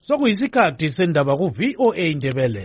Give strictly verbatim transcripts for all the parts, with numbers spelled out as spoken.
Sokuyisikhathi sendaba ku V O A Indebele.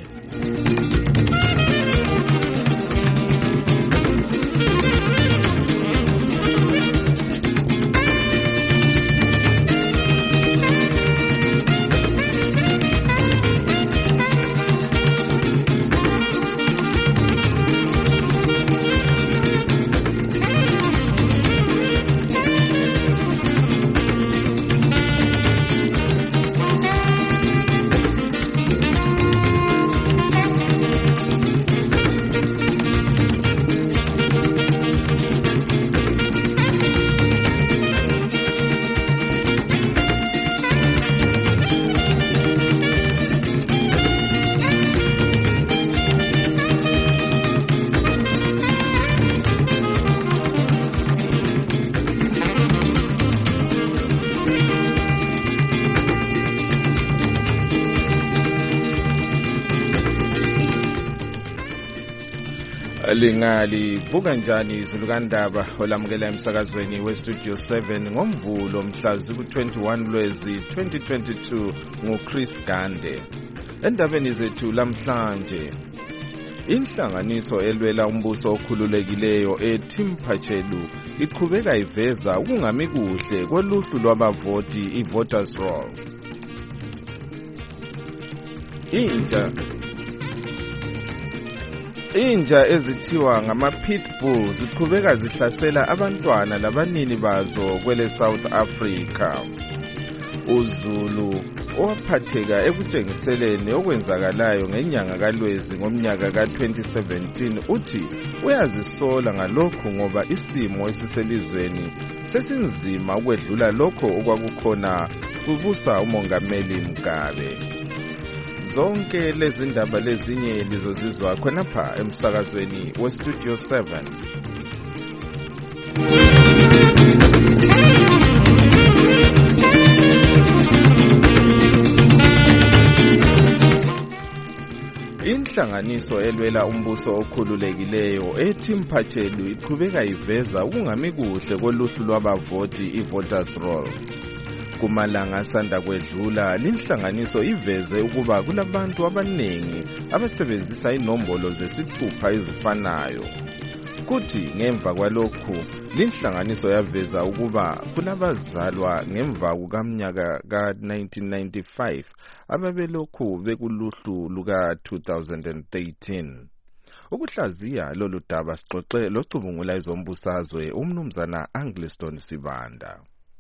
Lingali vuka njani izulukandaba olamukela emsakazweni we Studio seven ngomvulo mhla ziku-twenty-one Lwezi twenty twenty-two nguChris Gande. Endabeni zethu lamhlanje, inhlanganiso elwela umbuso okhululekileyo eTimpachelu iqhubeka iveza ukungami kuhle koluhlu lwabavoti i-voters roll. Intsha Inja ezithiwa ngama-pitbull ziqhubeka zihlasela abantwana labanini bazo kwele South Africa. UZulu owaphatheka ekutshengiseleni okwenzakalayo ngenyanga kaLwezi ngomnyaka ka-twenty seventeen uthi uyazisola ngalokhu ngoba isimo esiselizweni sesinzima ukwedlula lokho okwakukhona kubusa umongameli Mugabe. Zonke lezi ndaba lezinye lizozizwa khonapha emsakazweni we Studio seven. Inhlanganiso elwela umbuso okhululekileyo eTimpachelu iqhubeka iveza ukungami kuhle koluhlu lwabavoti i-voters roll. Kumalanga asanda kwedlula, linhlanganiso iveze ukuba kulabantu abaningi abasebenzisa inombolo zesithupha ezifanayo. Kuthi ngemva kwalokhu, linhlanganiso yaveza ukuba kulabazalwa ngemva kukamnyaka ka-nineteen ninety-five ababelokhu bekuluhlu luka-two thousand thirteen. Ukuhlaziya lolu daba sixoxe locubungula ezombusazwe umnumzana Angliston Sibanda.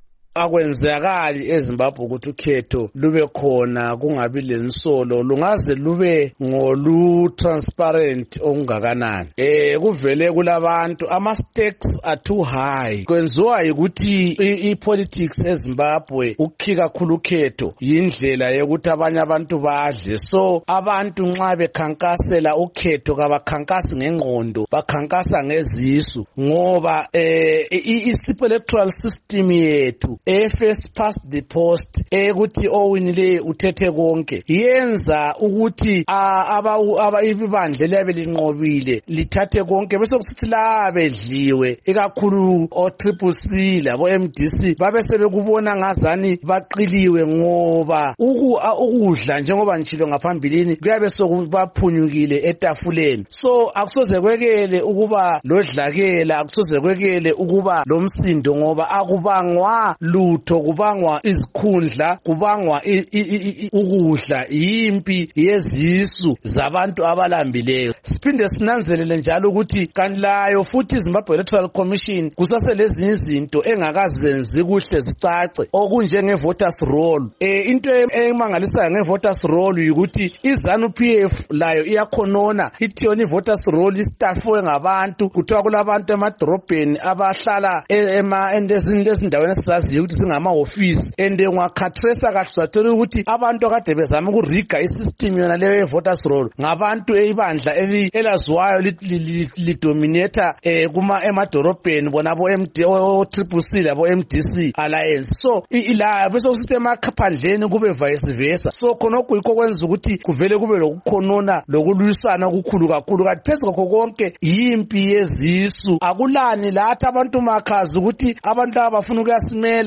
Akwenzakali eZimbabwe ukuthi ukhetho lube khona kungabi lensolo, lungaze lube ngolu transparent ongakanani. Eh kuvele kulabantu ama stakes are too high. Kwenziwa ukuthi ipolitics eZimbabwe ukukhika kakhulu ukhetho yindlela yokuthi abanye abantu badle. So abantu nxa bekhankasela ukhetho kabakhankasi ngengqondo, bakhankasa ngezisu ngoba eh i-electoral system yethu e first past the post ekuthi owinile uthethe konke yenza ukuthi aba ibandla lebe linqobile lithathe konke bese kusithi la bedliwe ikakhulu o triple C labo M D C babe sebekubona ngazani baqiliwe ngoba ukudla njengoba ngitshilo ngaphambilini kuyabe sokubaphunyukile etafuleni. So akusoze kwekele ukuba lodlakela, akusoze kwekele ukuba lomsindo ngoba akubangwa lutho, kubangwa izikhundla, kubangwa ukudla, yimpi yezisu zabantu abalambileyo. Siphinde sinanzelele njalo ukuthi kanti layo futhi Zimbabwe Electoral Commission kusaselezinye izinto engakazenzi kuhle zicace okunjenge voters roll. Eh into emangalisayo nge voters roll ukuthi iZANU P F layo iyakhonona ithi yona voters roll istaffwe ngabantu, kuthiwa kulabantu emadrobheni abahlala ema endezini lezindaweni esizaziyo ukuthi singama office ende ngwakhatresa kahluzathola ukuthi abantu akade bezama ukuriga isystem yona leyo voters roll ngabantu ebandla elaziwayo lidominator eh kuma emadorobheni bona bo M D o triple C labo M D C alliance. So ila bese usystem akaphandleni kube vice versa. So khona okuyikho kwenza ukuthi kuvele kube lokukhonona lokulwisana okukhulu kakhulu kanti phezulu kokho konke yimpi yezisu. Akulani lathi abantu makhazi ukuthi abantu abafuna ukuyasimela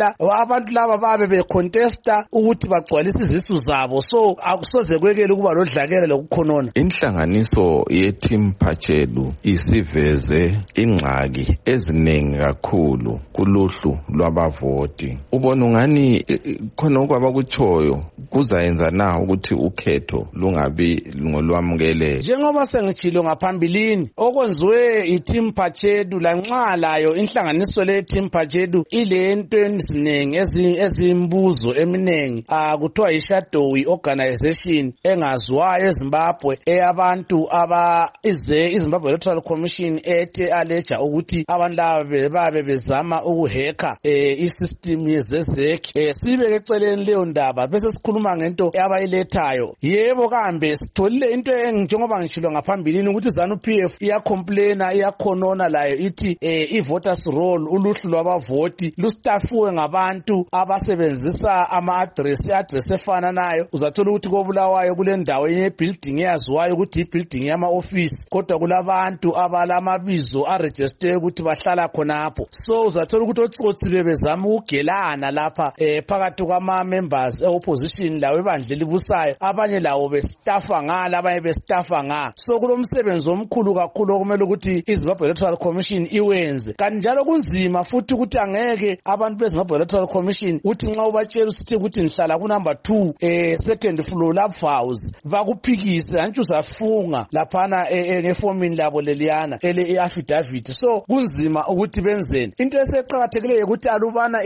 kuphela abantu laba babe becontesta ukuthi bagcwalise izisu zabo, so akusoze kwekele ukuba lodlakela lokukhonona. Inhlanganiso yeTeam Pachelu isiveze ingxaki eziningi kakhulu kuluhlu lwabavoti. Ubona ungani khona okwabakutshoyo kuzayenza na ukuthi ukhetho lungabi ngolwamukele? Njengoba sengitshilo ngaphambilini, okwenziwe iTeam Pachelu lanxa layo inhlanganiso leTeam Pachelu ilento eziningi ezimbuzo eminengi akuthiwa yi-shadowy organization engaziwayo eZimbabwe eyabantu aba ize iZimbabwe Electoral Commission ethe aleja ukuthi abantu laba babe bezama ukuhacka eh isystem yezezek. Eh sibe keceleni leyo ndaba bese sikhuluma ngento abayilethayo. Yebo kambe sitholile into enjengoba ngitshilo ngaphambilini ukuthi ZANU P F iyacomplaina iyakhonona layo ithi eh i-voters roll uluhlu lwabavoti lustafuwe ngabantu abasebenzisa ama-address address efana nayo. Uzathola ukuthi kobulawayo kule ndawo yenye building eyaziwayo ukuthi i-building yama-office kodwa kulabantu abalamabizo aregistered ukuthi bahlala khonapho. So uzathola ukuthi otsotsi bebezama ukugelana lapha eh phakathi kwama-members e-opposition lawo ebandla elibusayo, abanye lawo bestafa ngala abanye bestafa nga. So kulomsebenzi omkhulu kakhulu okumele ukuthi iZimbabwe Electoral Commission iwenze. Kanti njalo kunzima futhi ukuthi angeke abantu beZimbabwe Electoral Commission uthi nxa ubatshela usithi ukuthi nihlala ku number two eh second floor lapha house bakuphikise antsho uzafunga laphana ngefomini labo leliyana ele affidavit. So kunzima ukuthi benzeni. Into eseqhakathekileyo ukuthi alubana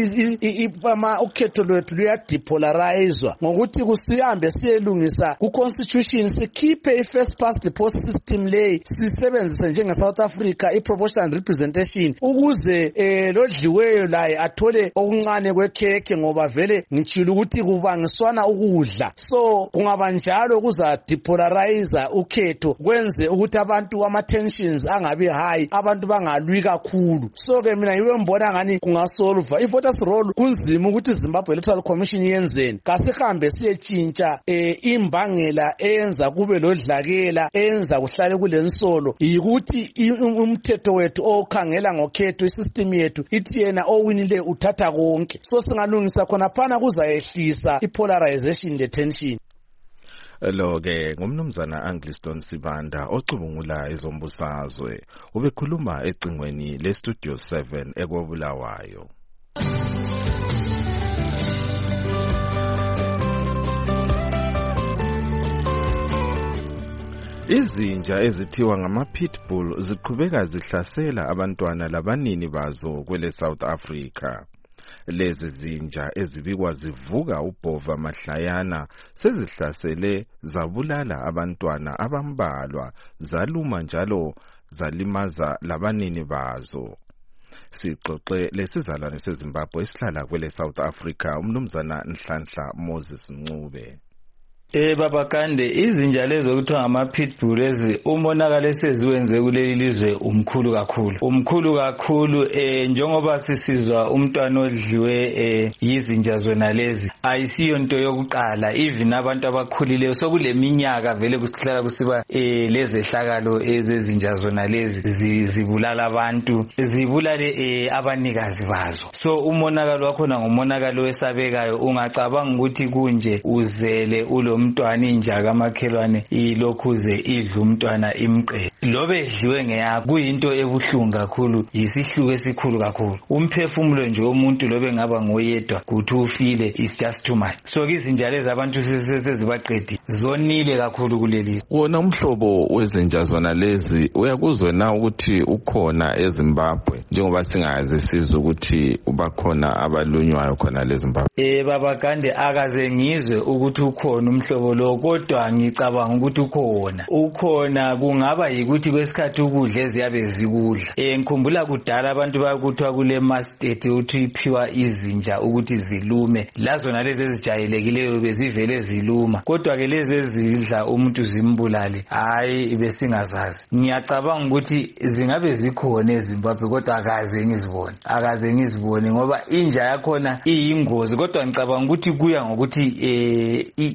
ipama ukhetho lwethu luyadepolarizewa ngokuthi kusihambe siyelungisa ku constitution sikhiphe i-first past the post system lay sisebenzise njenge South Africa i-proportional representation ukuze eh lodliweyo laye athole okuncane kwekhekhe ngoba vele ngitshilo ukuthi kubangiswana ukudla. So kungaba njalo kuza depolarize ukhetho kwenze ukuthi abantu ama tensions angabi high, abantu bangalwi kakhulu. So ke mina yiwe mbona ngani kungasolva i-voters roll. Kunzima ukuthi iZimbabwe Electoral Commission yenzeni. Kasihambe siyetshintsha eh imbangela eyenza kube lodlakela eyenza kuhlale kulensolo yikuthi umthetho wethu okhangela ngokhetho isystem yethu ithi yena owinile uthatha konke. So singalungisa khona phana kuzayehlisa ipolarization le tension. Lo ke ngumnumzana Angliston Sibanda ocubungula ezombusazwe ubekhuluma ecingweni le Studio seven ekobulawayo. Izinja ezithiwa ngama-pitbull ziqhubeka zihlasela abantwana labanini bazo kwele South Africa. Lezi zinja ezibikwa zivuka ubhova mahlayana sezihlasele zabulala abantwana abambalwa zaluma njalo zalimaza labanini bazo. Sixoxe lesizalwane seZimbabwe esihlala kwele South Africa umnumzana Nhlanhla Moses Ncube. Eh baba Kande, izinja lezo kuthiwa ngama-pitbull lezi umonakalo eseziwenze kuleli lizwe umkhulu kakhulu. Umkhulu kakhulu eh njengoba sisizwa umntwana odliwe eh yizinja zona lezi ayisiyo into yokuqala, even abantu abakhulileyo sokuleminyaka vele kusihlala kusiba eh lezehlakalo ezezinja zona lezi zibulala abantu, zibulale eh abanikazi bazo. So umonakalo wakhona ngumonakalo wesabekayo, ungacabanga ukuthi kunje uzele ulo umntwana inja kamakhelwane ilokhuze idla umntwana imqe lobe edliwe ngeyakho kuyinto ebuhlungu kakhulu, yisihluko esikhulu kakhulu. Umphefumulo nje womuntu lobe ngaba ngoyedwa kuthi ufile is just too much. So izinja lezi abantu sesezibaqedi zonile kakhulu kuleli. Wona umhlobo wezinja zona lezi uyakuzwe na ukuthi ukhona eZimbabwe njengoba singazi sizwe ukuthi ubakhona abalunywayo khona leZimbabwe? Eh baba Kande akaze ngizwe ukuthi ukhona umhlobo lo, kodwa ngicabanga ukuthi ukhona. Ukhona kungaba yikuthi kwesikhathi ukudla eziyabe zikudla. Eh ngikhumbula kudala abantu bakuthiwa kule mastate uthi iphiwa izinja ukuthi zilume. Lazona lezi ezijayelekileyo bezivele ziluma. Kodwa ke lezi ezidla umuntu zimbulale hayi besingazazi. Ngiyacabanga ukuthi zingabe zikhona eZimbabwe kodwa akaze ngizibone. Akaze ngizibone ngoba inja yakhona iyingozi, kodwa ngicabanga ukuthi kuya ngokuthi eh iyabe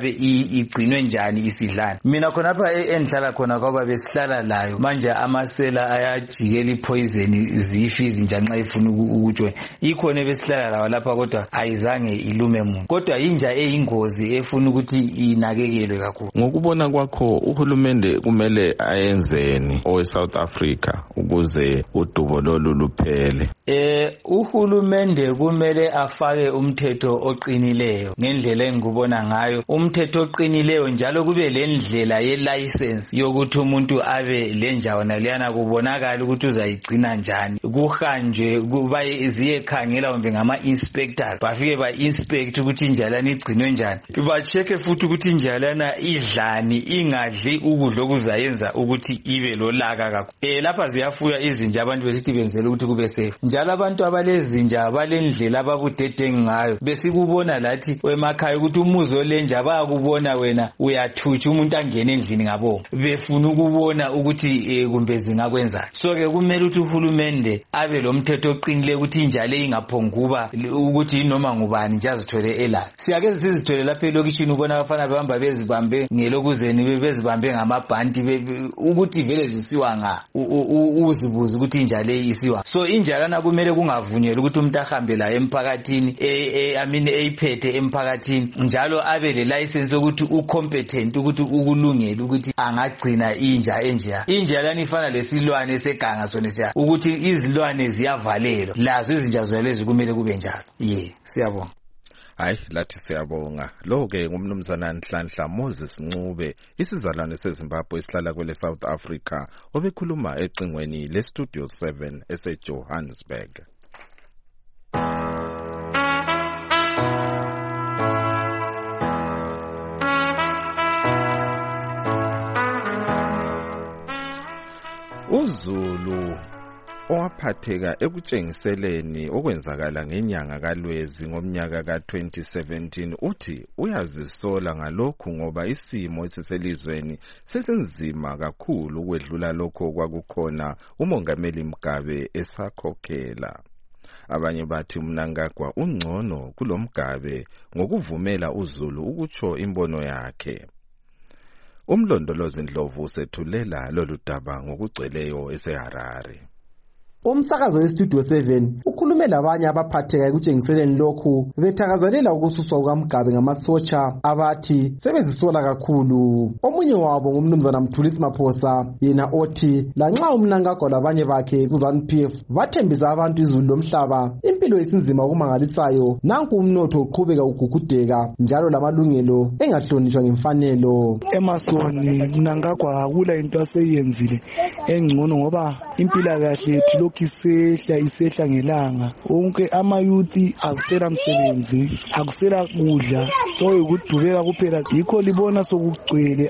ingabe igcinwe njani isidlana. Mina khonapha endihlala khona kwaba besihlala layo manje amasela ayajikela ipoison zifi izinja nxa ifuna ukutshona. Ikhona besihlala lawo lapha kodwa ayizange ilume muntu, kodwa inja eyingozi efuna ukuthi inakekelwe kakhulu. Ngokubona kwakho uhulumende kumele ayenzeni owe South Africa ukuze udubo lolu luphele? Eh uhulumende kumele afake umthetho oqinileyo ngendlela engikubona ngayo, umthetho oqinileyo njalo kube lendlela ye license yokuthi umuntu abe lenjawana leyana kubonakala ukuthi uzayigcina njani, kuhanjwe kubaye ziyekhangela kumbe ngama inspectors bafike ba inspect ukuthi injalana igcinwe njani, ba check futhi ukuthi injalana idlani ingadli ukudla okuzayenza ukuthi ibe lolaka kakhulu. Eh lapha ziyafuya izinja abantu besithi benzele ukuthi kube safe, njalo abantu abalezinja balendlela ababudede ngayo besikubona lathi emakhaya ukuthi umuzi olenja bayakubona wena uyathutsha umuntu angene endlini ngabo befuna ukubona ukuthi eh, kumbe zingakwenza. So ke kumele ukuthi uhulumende abe lo mthetho oqinile ukuthi injalo ingaphonguba ukuthi noma ngubani nje azithole ela. Siyake sizithole lapha elokishini ubona abafana behamba bezibambe ngelokuzeni bezibambe ngamabhanti ukuthi vele zisiwa nga uzibuza ukuthi injalo isiwa. So injalana kumele kungavunyelwa ukuthi umuntu ahambe la emphakathini eh amine eyiphethe emphakathini njalo abe le license ukuthi ucompetent ukuthi ukulungela ukuthi angagcina inja enjaya. Injalana ifana lesilwane seganga sona siya ukuthi izilwane ziyavalelwa, lazo izinja zolezi kumele kube njalo. Yeah, siyabonga. Hayi lathi siyabonga. Lo ke ngumnumzana Nhlanhla Moses Ncube, isizalwane seZimbabwe esihlala kwele South Africa, obekhuluma ecingweni le Studio seven ese Johannesburg. uZulu owaphatheka ekutshengiseleni okwenzakala ngenyanga kaLwezi ngomnyaka ka twenty seventeen uthi uyazisola ngalokhu ngoba isimo esiselizweni sesinzima kakhulu ukwedlula lokho kwakukhona uMongameli Mugabe esakhokhela. Abanye bathi Mnangagwa ungcono kulomgabe ngokuvumela uZulu ukutsho imbono yakhe. Umlondolozi Ndlovu sethulela lolu daba ngokugcweleyo eseHarare. Umsakazo weStudio seven ukhulume labanye abaphatheka ekutshengiseleni lokhu bethakazelela ukususwa kukaMugabe ngamasotsha abathi sebezisola kakhulu. Omunye wabo ngumnumzana Mthulisi Maphosa, yena othi lanxa uMnangagwa labanye bakhe kuZANU-P F bathembisa abantu izulu lomhlaba impilo yesinzima okumangalisayo, nanku umnotho uqhubeka ugugudeka njalo lamalungelo engahlonishwa ngemfanelo. Emasoni Mnangagwa akula into aseyenzile engcono ngoba impilakahle yethu kisehla isehla ngelanga, onke amayuthi akusela msebenzi, akusela kudla, so ukudubeka kuphela. Yikho libona sokugcwele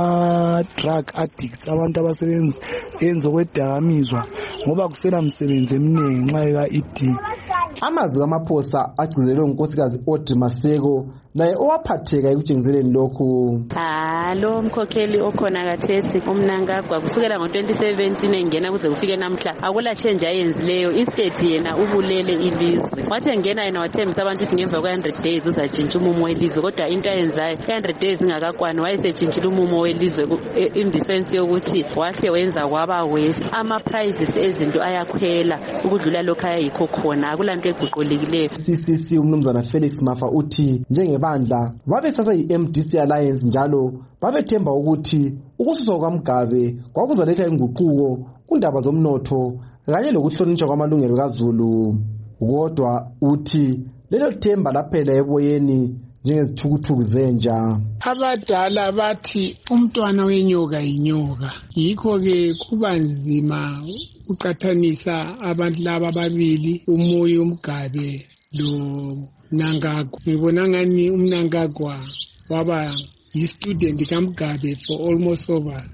ama drug addicts, abantu abasebenza enzo kwedakamizwa ngoba kusela msebenzi eminengi nxa eka E D. Amazwi kaMaphosa agcizelwe ngunkosikazi Audrey Maseko, naye owaphatheka ekutshengiseleni lokhu. Halo mkhokheli okhona kathesi uMnangagwa kusukela ngo twenty seventeen engena kuze kufike namhla akula change ayenzileyo. Instead yena ubulele ilizwe, wathi engena yena wathembisa abantu ukuthi ngemva kwa one hundred days uzatshintsha umumo welizwe, kodwa into ayenzayo one hundred days ingakakwani wayesetshintsha umumo welizwe in the sense yokuthi wahle wenza kwaba worse. Ama prices ezinto ayakhwela ukudlula lokho ayikho khona, akulanto eguqulekileyo. C C C umnumzana Felix Mafa uthi njengebandla babesasa i-M D C Alliance njalo babethemba ukuthi ukususwa kwaMugabe kwakuzaletha inguquko kundaba zomnotho kanye lokuhlonishwa kwamalungelo kaZulu. Kodwa uthi lelo themba laphela eboyeni njengezithukuthuku zenja. Abadala bathi umntwana wenyoka inyoka, yikho ke kuba nzima uqathanisa abantu laba ababili, umoya uMugabe lo Mnangagwa. Ngibona ngani uMnangagwa waba yi-student kaMugabe for almost over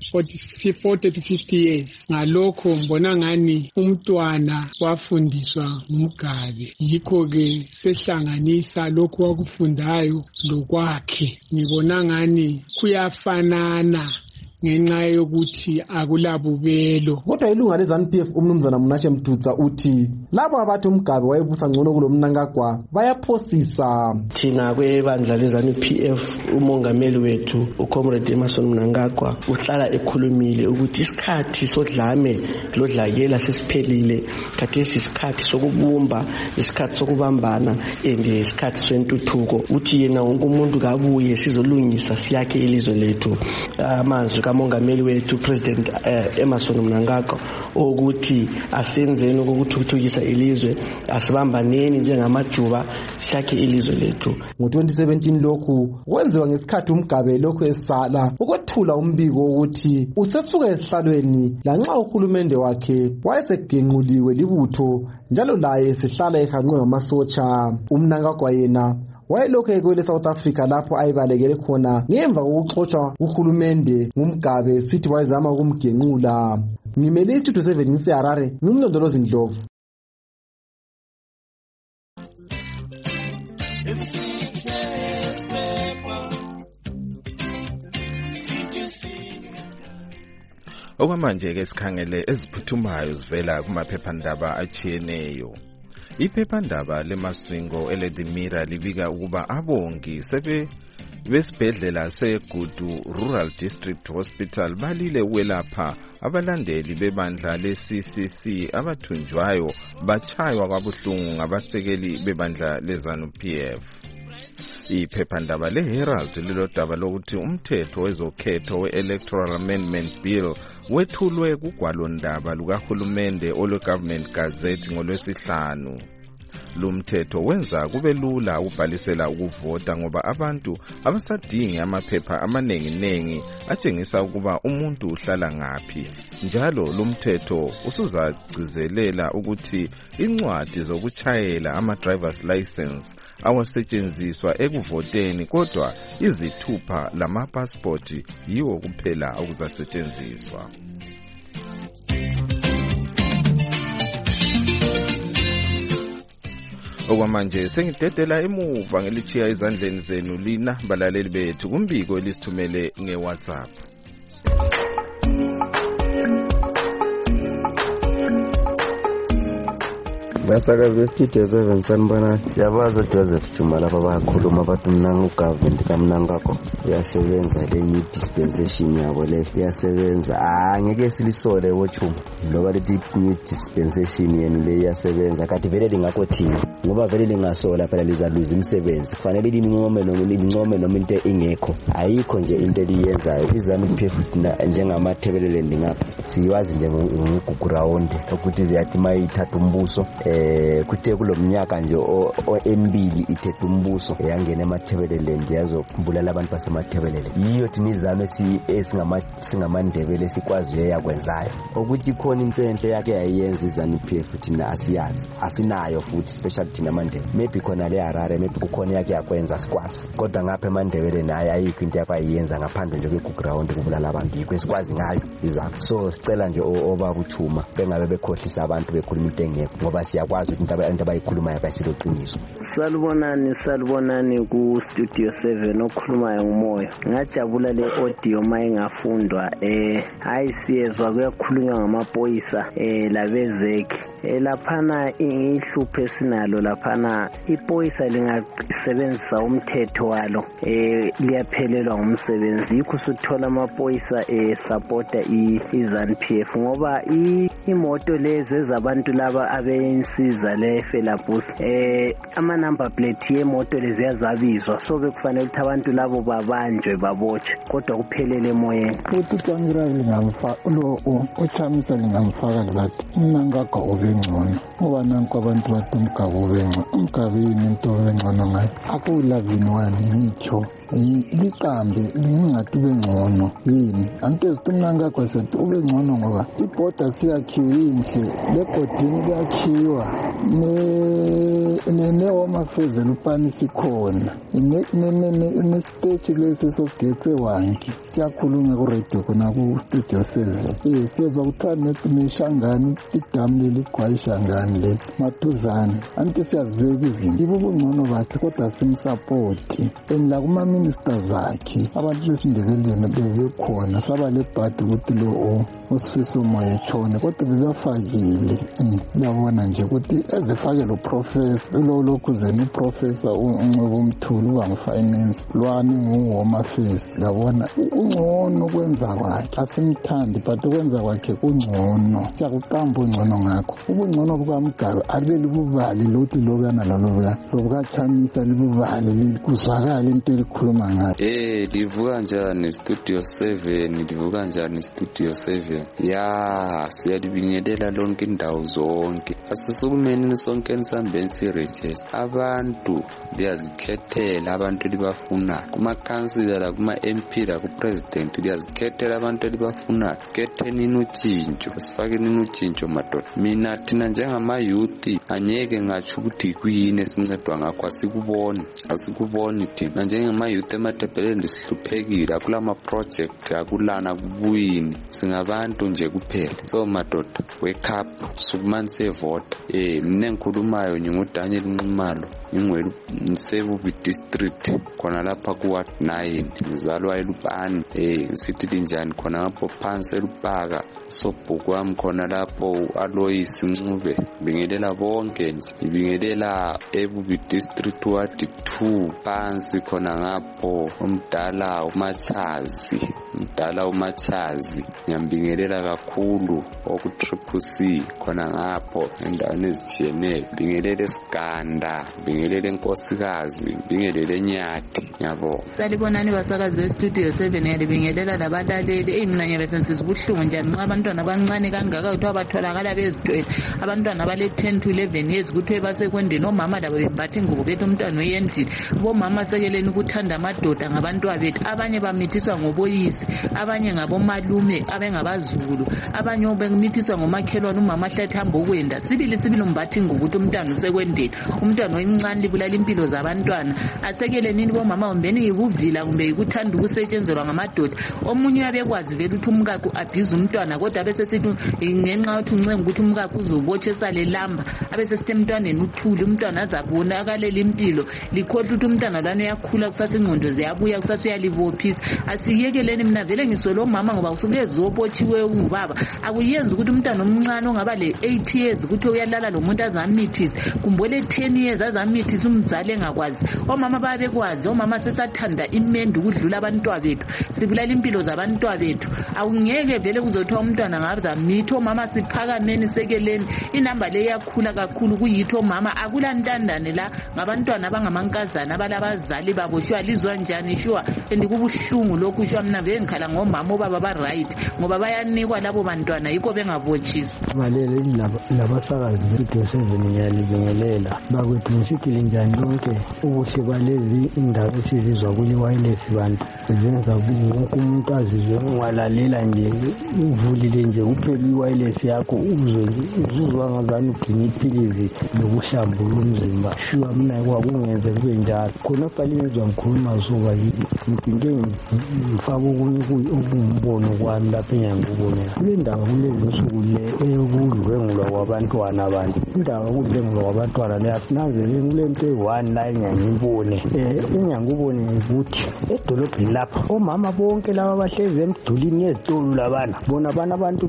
forty to fifty years. Ngalokho mbona ngani umntwana wafundiswa nguMugabe, yikho ke sehlanganisa lokho wakufundayo lokwakhe. Ngibona ngani kuyafanana ngenxa yokuthi akulabubelo. Kodwa ilunga le-ZANU-P F umnumzana Mnashe Mdudza uthi labo abathi uMgabe wayebusa ngcono kulo Mnangagwa bayaphosisa. Thina kwebandla le-ZANU-P F umongameli wethu uComrade Emmerson Mnangagwa uhlala ekhulumile ukuthi isikhathi sodlame lodlakela sesiphelile, khathesi isikhathi sokubumba, isikhathi sokubambana and isikhathi sentuthuko. Uthi yena wonke umuntu kabuye sizolungisa siyakhe ilizwe lethu. Amazwi kamongameli wethu President uh, Emmerson Mnangagwa ukuthi asenzeni ukuthuthukisa ilizwe, asibambaneni njengamajuba siyakhe ilizwe lethu. Ngo twenty seventeen lokhu wenziwa ngesikhathi uMgabe lokhu esala ukwethula umbiko ukuthi usesuka esihlalweni lanxa uhulumende wakhe wayesegenquliwe libutho njalo laye sihlala ehanqwe ngamasotsha. uMnangagwa yena wayelokhu ekwele South Africa lapho ayibalekele khona ngemva kokuxoshwa uhulumende ngumgabe sithi wayezama ukumgenqula. Ngimele istudio seven ngiseHarare, ngimlondolozi Ndlovu. Okwamanje ke sikhangele eziphuthumayo zivela kumaphephandaba achiyeneyo. Iphephandaba leMaswingo ele-The Mirror libika ukuba abongi sebe besibhedlela seGudu Rural District Hospital balile ukwelapha abalandeli bebandla le-C C C abathunjwayo bachaywa kwabuhlungu ngabasekeli bebandla le-ZANU-P F. Iphephandaba le-Herald lilodaba lokuthi umthetho wezokhetho we-Electoral Amendment Bill wethulwe kugwalondaba lukahulumende olwe-Government Gazette ngolwesihlanu. Lumthetho wenza kube lula ukubhalisela ukuvota ngoba abantu abasadingi amaphepha amaningi-nengi atshengisa ukuba umuntu uhlala ngaphi. Njalo lumthetho usuzagcizelela ukuthi incwadi zokuchayela ama-driver's license awasetshenziswa ekuvoteni kodwa izithupha lama-passport yiwo kuphela okuzasetshenziswa. Okwamanje sengidedela emuva ngelichiya ezandleni zenu lina balaleli bethu kumbiko elisithumele ngeWhatsApp. Basakazi Studio seven sanibona, siyabaza Joseph Chuma lapha bakhuluma bathi mnanga ugovernment kaMnangagwa uyasebenza le new dispensation yabo le iyasebenza. Ah ngeke silisole wochuma ngoba le new dispensation yeni le iyasebenza kati vele lingakho thina ngoba vele lingasola phela lizaluza imisebenzi kufanele lincome noma lincome noma into ingekho ayikho nje into eliyenzayo. iZANU-P F njengamathebelele ngapha siwazi nje ngugugrawundi ukuthi ziyathi mayithatha umbuso eh kuthe kulomnyaka nje oembili ithethe umbuso yangena emathebelele ndiyazokhumbulala abantu basemathebelele yiyo thina iZANU esingama singamandebele sikwazi yakwenzayo ukuthi khona into ento yake yayenza iZANU-P F thina asiyazi asinayo futhi special thina mandebele maybe khona le Harare maybe kukhona yake yakwenza sikwazi kodwa ngapha emandebele naye ayikho into yabayenza ngaphandle nje kweground kubulala abantu yikho esikwazi ngayo iZANU. So sicela nje obaba uChuma bengabe bekhohlisa abantu bekhuluma into engekho ngoba siyakwazi ukuthi abantu abayikhulumayo bayisiloqiniso. Salubonani salubonani ku Studio seven okhulumayo ngumoya. Ngajabula le audio mayingafundwa eh ayisiyezwa kuyakhulunywa ngamaphoyisa eh labezeki eh laphana ihluphe sinalo laphana iphoyisa lingasebenzisa umthetho walo eh liyaphelelwa ngumsebenzi yikho suthola amaphoyisa eh supporta iZANU-P F ngoba imoto lezi ezabantu laba abensiza le Felabus eh ama number plate yemoto lezi yazabizwa so bekufanele ukuthi abantu labo babanjwe babotshwe kodwa kuphelele emoyeni. Futhi Tsangira lingamfa lo ochamisa lingamfaka ngathi Mnangagwa ubengcono ngoba nanku abantu bathi uMgabe ubengcono uMgabeni into ubengcono ngayo akulavini wani ngitsho liqambe lingathi ubengcono yini anto esiMnangagwa sethi ubengcono ngoba ibhoda siyakhiwe inhle lebhodini kuyakhiwa ne ne-home affairs lupani sikhona ne-stage lesi sogetse wangi siyakhulunywa ku-radio khona ku-studio seven um siyezwa kuthiwa neshangani idamu leli igwayishangani leli maduzane anti siyazibeka izinto ibo ubungcono bakhe kodwa simsapoti and lakuma-ministers akhe abantu besindebeleni bebekhona saba lebhadi ukuthi lo usifiso moya etshone kodwa bebafakile uyabona nje ukuthi ezifake lo professor lo lokhuzeni uprofessor uNcebo Umthulu ubangifinance lwani ngu-home affairs yabona ungcono kwenza kwakhe asimthandi but ukwenza kwakhe kungcono siyakuqamba ungcono ngakho ubungcono bukaMgabe abe libuvali lokuthi lobuyana lalobuya lobukachamisa libuvali kuzwakala into elikhuluma ngayo. Eh livuka njani Studio seven livuka njani Studio seven ya siyalibingelela lonke indawo zonke asisukumeni sonke nisambeni siregister abantu liyazikhethela abantu libafuna kuma councilor la kuma M P la ku president liyazikhethela abantu libafuna khetheni inutshintsho sifakeni inutshintsho madoda mina thina njengama youth anyeke ngathi ukuthi kuyini esincedwa ngakho asikuboni asikuboni thina njengama youth ematebeleni sihluphekile akulama project akulana kubuyini singabantu nje kuphela so madoda wake up sukumanise vote eh mina engikhulumayo ngingudaniel Nxumalo ngingwelu Nsebubi district khona lapha ku ward nine ngizalwa eLupani eh sithi linjani khona ngapho phansi eLupaka sobhuku wami khona lapho Alois Ncube bingelela bonke nje ibingelela eBubi district ward two phansi khona ngapho umdala uMachazi umdala uMachazi ngiyambingelela kakhulu oku triple C khona ngapho endaweni ezitshiyeneyo bingelele Siganda bingelele Nkosikazi bingelele Nyathi yabo salibonani basakazi bestudio seven yalibingelela labalaleli eyimina nyabesensiza ubuhlungu njani nxa abantwana abancane kangaka ukuthi abatholakala bezithwele abantwana abale ten to eleven years kuthi basekwendeni omama labo bembatha ingubo bethu umntwana oyendile bomama sekeleni ukuthanda amadoda ngabantu abethu abanye bamithiswa ngoboyisi abanye ngabomalume abengabazulu abanye bemithiswa ngomakhelwane umama ahlathi hamba ukwenda sibili sibili umbatha ingubo ukuthi umntwana usekwendeni umntwana omncane libulala impilo zabantwana asekeleni bomama umbeni yikuvila kumbe yikuthanda ukusetshenzelwa ngamadoda omunye uyabekwazi vele ukuthi umkakhe abhiza umntwana kodwa bese sithi ngenxa yokuthi uncenga ukuthi umkakhe uzobotshesa lelamba abese sithe emntwaneni uthule umntwana azabona akalela impilo likhohle ukuthi umntwana lwana uyakhula kusasa ingqondo ziyabuya kusasa uyalibophisa asiyekeleni mina vele ngisolo mama ngoba usukezobotshiwe ungubaba akuyenzi ukuthi umntwana omncane ongaba le eight years ukuthi uyalala lo muntu azamithisi kumbe le ten years azamithisi umzali engakwazi omama babekwazi omama sesathanda imendo ukudlula abantwana bethu sibulala impilo zabantwana bethu awungeke vele kuzothiwa umntwana ngaza mitho omama siphakameni sekeleni inamba le yakhula kakhulu kuyitho omama akulantandane la ngabantwana abangamankazana abalabazali babo shwa lizwa njani shwa endikubuhlungu lokhu shwa mina vele ngikhala ngomama obaba ba right ngoba bayanikwa labo bantwana yikho bengabotshiswa balele labasakazi bestudio seven yalibingelela bakwethu ngisikile njani lonke ubuhle balezi indaba esizizwa kule wireless bantu zenza wonke umuntu azizwe ungalalela nje uvulile nje kuphela i-wireless yakho uzwe uzuzwa ngazani udinga iphilizi lokuhlambula umzimba shuwa mina kwakungenze kube njalo khona falingezwa ngikhuluma zuba ngidinge ngifaka okunye okungumbono kwami lapha engiyangubonela kule ndaba kulezi nsuku le eyokudlwengulwa kwabantwana abantu indaba yokudlwengulwa kwabantwana leyasinanzeleni kule nto eyi-one la engiyangibone um engiyangubone ukuthi edolobheni lapha omama bonke laba bahlezi emdulini yezitolo labana bona abana abantu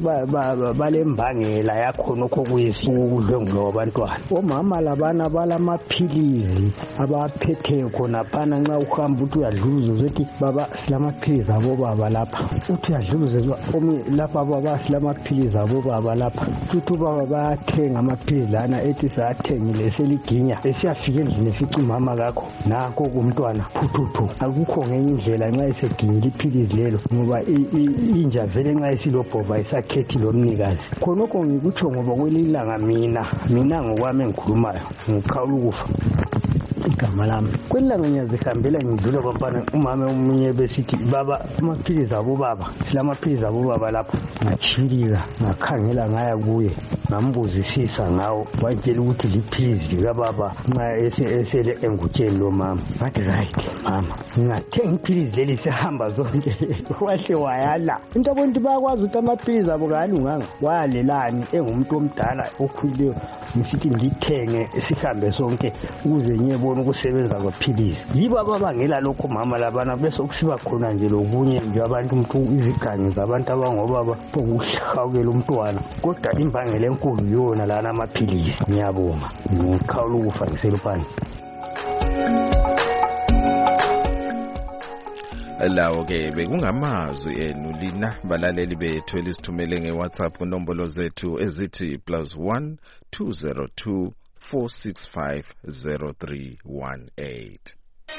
balembangela yakhona okho kuyisukudlwengulwa kwabantwana omama labana balamaphilizi abaphetheyo khonaphana nxa uhamba uthi uyadluza uzothi baba silamaphilizi abobaba lapha uthi uyadluza omunye lapha baba silamaphilizi abobaba lapha futhi ubaba bayathenga amaphilizi lana ethi sayathengile eseliginya esiyafika endlini esithi umama kakho nakho kumntwana phuthu akukho ngenye indlela nxa eseginyile iphilizi lelo ngoba inja vele nxa esilobhova isakhethi lomnikazi khonokho ngikutsho ngoba kwelilanga mina mina ngokwami engikhulumayo ngiqhawula ukufa igama lami kwelanga ngiyazihambela ngidlula bafana umama omunye besithi baba amaphilizi abo baba silamaphilizi abo baba lapha ngachilika ngakhangela ngaya kuye ngambuzisisa ngawo watshela ukuthi liphilizi likababa nxa esele engutsheni lo mama ngathi right mama ngathenga iphilizi leli sihamba zonke wahle wayala into abantu bayakwazi ukuthi amaphilizi abo kalunganga wayalelani engumuntu omdala okhulileyo ngisithi ngithenge sihambe sonke ukuze ngiyebona ukusebenza kwaphilizi yibo ababangela lokho mama labana bese kusiba khona nje lokunye nje abantu umuntu izigangi zabantu abangobaba bokuhlawukela umntwana kodwa imbangela enkulu yona lana amaphilizi ngiyabonga ngikhawula ukufa ngiselupani lawo ke bekungamazwi enu lina balaleli bethu elisithumele ngeWhatsApp kunombolo zethu ezithi plus one two zero two four six five zero three one eight.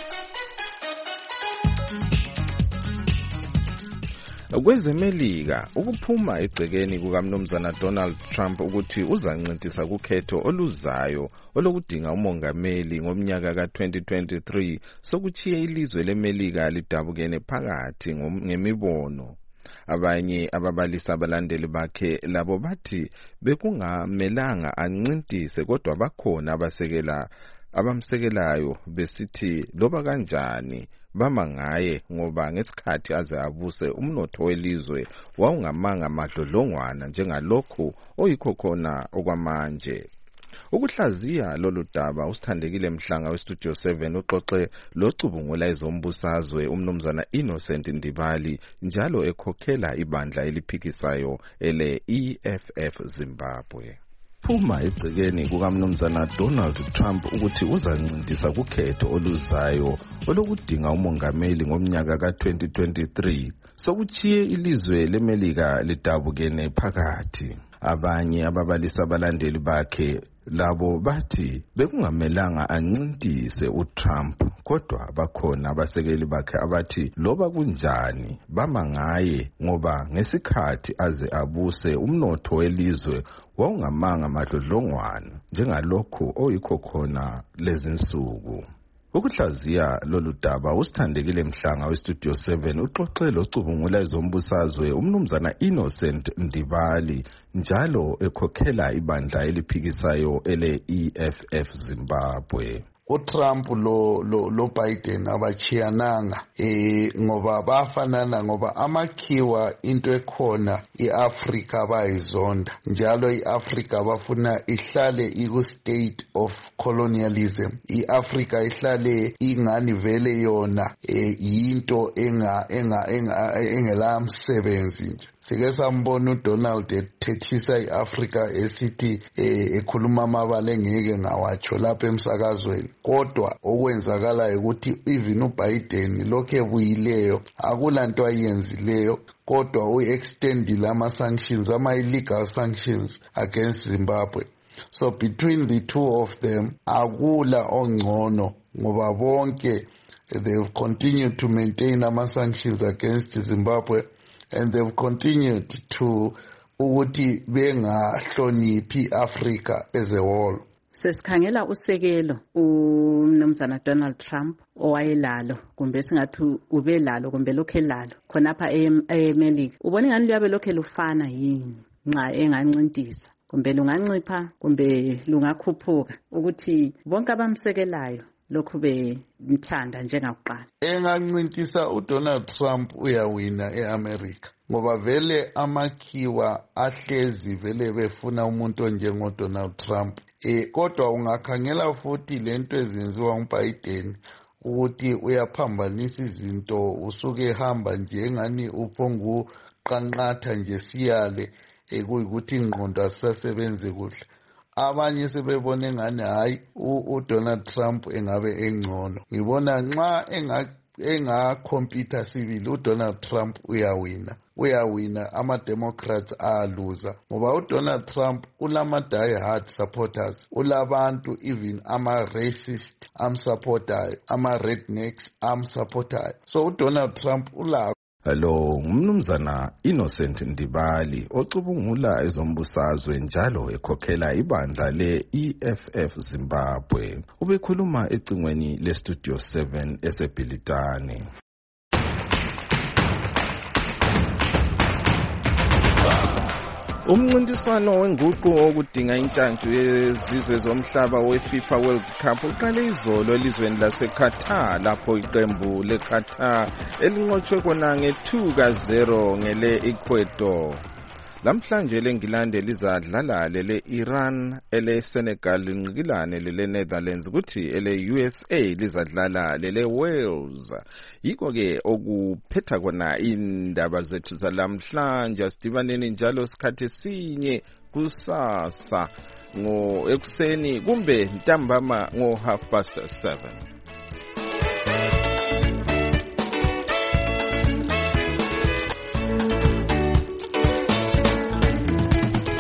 Kwezemelika ukuphuma egcekeni kukaMnumzana Donald Trump ukuthi uzancintisa kukhetho oluzayo olokudinga umongameli ngomnyaka ka twenty twenty-three sokuchiya ilizwe leMelika lidabukene phakathi ngemibono. Abanye ababalisa abalandeli bakhe labo bathi bekungamelanga ancintise kodwa bakhona abasekela abamsekelayo besithi loba kanjani bama ngaye ngoba ngesikhathi aze abuse umnotho welizwe wawungamanga madlodlongwana njengalokho oyikho khona okwamanje. Ukuhlaziya lolu daba usithandekile Mhlanga westudio seven uxoxe locubungula ezombusazwe umnumzana Innocent Ndibali njalo ekhokhela ibandla eliphikisayo ele E F F Zimbabwe. Phuma egcekeni kukaMnumzana Donald Trump ukuthi uzancintisa kukhetho oluzayo olokudinga umongameli ngomnyaka ka twenty twenty-three sokuchiye ilizwe leMelika lidabukene phakathi. Abanye ababalisa abalandeli bakhe labo bathi bekungamelanga ancintise uTrump kodwa bakhona abasekeli bakhe abathi loba kunjani bama ngaye ngoba ngesikhathi aze abuse umnotho welizwe wawungamanga madlodlongwana njengalokho oyikho khona lezinsuku. Ukuhlaziya lolu daba usithandekile Mhlanga westudio seven uxoxe locubungula ezombusazwe umnumzana Innocent Ndibali njalo ekhokhela ibandla eliphikisayo ele E F F Zimbabwe. uTrump lo lo lo Biden abachiyananga eh ngoba bafanana ngoba amakhiwa into ekhona iAfrica bayizonda njalo iAfrica bafuna ihlale iku state of colonialism. iAfrica ihlale ingani vele yona eh into enga enga engela msebenzi nje. Sike sambona uDonald ethethisa iAfrica esithi ekhuluma amabala engeke ngawatsho lapha emsakazweni kodwa okwenzakala ukuthi even uBiden lokho ebuyileyo akulanto ayenzileyo kodwa uextendile ama sanctions ama illegal sanctions against Zimbabwe. So between the two of them akula ongcono ngoba bonke they've continued to maintain ama sanctions against Zimbabwe and they've continued to ukuthi bengahloniphi Africa as a whole. Sesikhangela usekelo umnumzana Donald Trump owayelalo kumbe singathi ubelalo kumbe lokho elalo khonapha eMelika. Ubone ngani liyabe lokho lufana yini nxa engancintisa kumbe lungancipha kumbe lungakhuphuka ukuthi bonke abamsekelayo lokhu bemthanda njengakuqala. Engancintisa uDonald Trump uyawina eAmerica ngoba vele amakhiwa ahlezi vele befuna umuntu onjengo Donald Trump. Eh kodwa ungakhangela futhi lento ezenziwa nguBiden ukuthi uyaphambanisa izinto usuke ehamba nje ngani uphongu qanqatha nje siyale ekuyikuthi ingqondo asisebenze kuhle. Abanye sebebone ngani hayi uDonald Trump engabe engcono. Ngibona nxa enga enga compete civil uDonald Trump uyawina. Uyawina ama Democrats aluza ngoba uDonald Trump ulama die hard supporters. Ulabantu even ama racist am supporter, ama rednecks am supporter. So uDonald Trump ula Lo ngumnumzana Innocent Ndibali ocubungula ezombusazwe njalo ekhokhela ibandla le-E F F Zimbabwe. Ubekhuluma ecingweni le-Studio seven eseBhilitane. Umncintiswano wenguqu okudinga intshantshu yezizwe zomhlaba we-FIFA World Cup uqale izolo elizweni laseQatar lapho iqembu leQatar elinqotshwe kona nge-two ka zero ngele-Ecuador. Lamhlanje leNgilande lizadlala lele-Iran, ele-Senegal linqikilane lele-Netherlands kuthi ele-U S A lizadlala lele-Wales. Yiko-ke okuphetha kona indaba zethu zalamhlanje. Sidibaneni njalo sikhathi sinye kusasa ngo ekuseni kumbe ntambama ngo half past seven.